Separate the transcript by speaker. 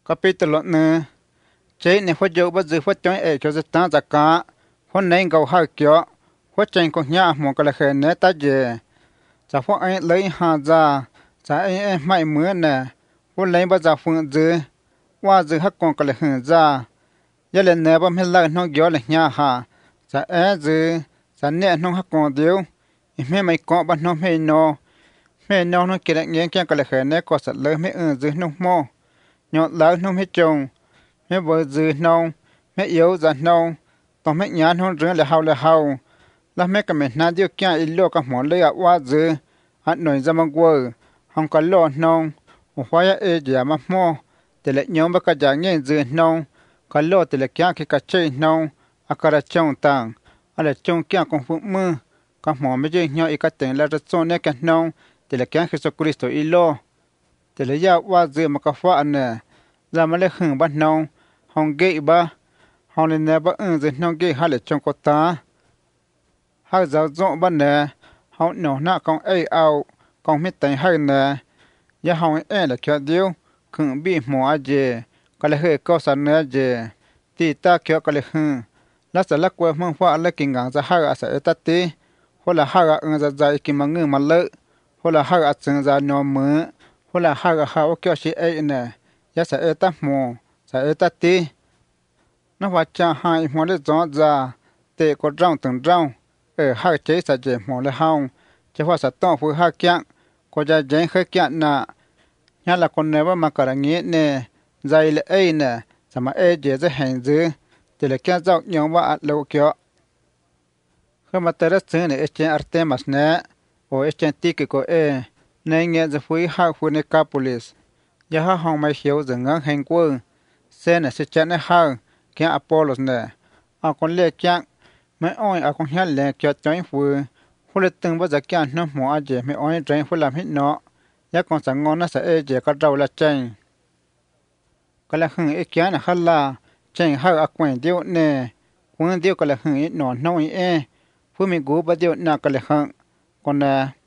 Speaker 1: Capítulo 1. Chế này phát dấu bắt giữ phát chói ế cho giật tăng giả cá. Phát nênh gầu hai kiểu. Phát chênh con nhạc mong cả là khởi nế tá dễ. Giả phát anh lấy hạ giả. Giả anh mãi mưa nè. Phát lấy bắt giả phương dư. Qua dư hắc con cả là hưởng giả. Giá lên nè bấm hết lợi nông gió là nhà hạ. Giả dư. Giả nè nông hắc con điếu. Mẹ mày có bắt nông mê nô. Mê nô nông kia lãnh nghiên kia cả là khởi nế có sẵn lợi mê dư nông mô. Nhọn lão nông hết chồng, mẹ vợ dư nông, mẹ yếu già nông, tao mẹ nhán hôn rửa là hào, là mẹ cầm mẹ na điêu kia ilo các món lấy qua dư, ăn nồi ra mang quơ, không có lo nông, một khoai ê giả mà mò, để lại nhóm bác cả nghe dư nông, có lo để lại kia khi cả chơi nông, à cả trông tàng, à là trông kia còn phụ mưa, các món mấy chơi nhau ít cái tiền là rất xôn nè cái nông, để lại kia khi số Christo ilo. Để lấy ra qua dừa mà có phá nè, ra mà lấy hưởng bắt nông, hong ghệ ba, hong lên nè bắt dừa nông ghệ hai lệ trong cô ta, hai giáo dụng bắt nè, hong nổ nạ con ấy ao, con biết tay hai nè, giá hong ấy là kia điêu, khẩn bị mỏ dề, có lẽ hơi có sẵn nè dề, tì ta kia có lẽ hưởng, lá sẽ lắc quay mong phá lấy kinh ngang ra hai à sẽ tát tì, hoặc là hai à ra dài kinh mà ngư mà lỡ, hoặc là hai à chân ra nhỏ mỡ. Hoặc là hai cái hào kia chỉ ấy nè, giá sẽ ấy ta mò, sẽ ấy ta tí. Nó phải cha hai mò để gió ra, để có rau từng rau, ở hai chế sẽ dễ mò để hông, chỉ phải sẽ to với hai kiện, có giá dễ khơi kiện nè, nhá là con này mà cả nghĩa nè, dây là ấy nè, sẽ mà ấy dễ sẽ hành dữ, để là kia dọc nhóm và lâu kia. Khi mà tới đất xứ này ấy trên Artemas nè, ở ấy trên Tíquico ấy, nên nghe giờ phui hai phui Nicopolis, giờ hai hòng mai hiểu giờ ngang hành quân, sen là sẽ chán hai kia Apollos nè, à con lê chăng, mấy oi à con nhát lẹ kia chói phui, phui từng bao giờ kia nó mỏ dễ mấy oi trái phui làm hết nó, giờ con sáng ngon nó sẽ ê dễ cái đầu là chanh, cái là hưng ê kia là khá là chanh hai à quen điệu nè, quen điệu cái là hưng ê nọ nôi ê, phui mình cú bắt điệu nè cái là hưng, còn nè